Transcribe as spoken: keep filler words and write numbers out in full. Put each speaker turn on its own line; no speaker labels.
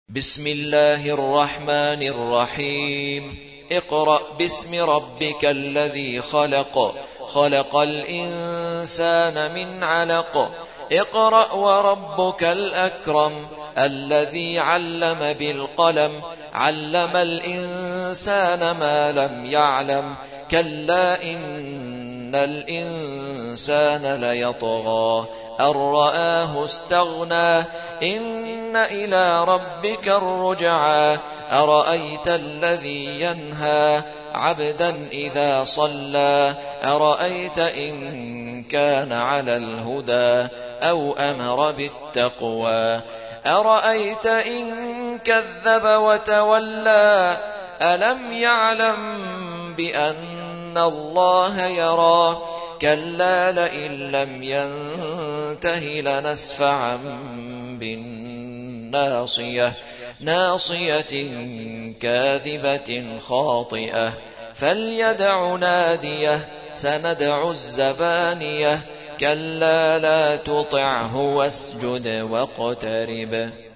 بسم الله الرحمن الرحيم اقرأ باسم ربك الذي خلق خلق الإنسان من علق اقرأ وربك الأكرم الذي علم بالقلم علم الإنسان ما لم يعلم كلا إن الإنسان ليطغى أن رآه استغنى إن إلى ربك الرجعى أرأيت الذي ينهى عبدا إذا صلى أرأيت إن كان على الهدى أو أمر بالتقوى أرأيت إن كذب وتولى ألم يعلم بأن الله يرى كلا لئن لم ينته لنسفعا بالناصية ناصية كاذبة خاطئة فليدع ناديه سندع الزبانية كلا لا تطعه واسجد واقترب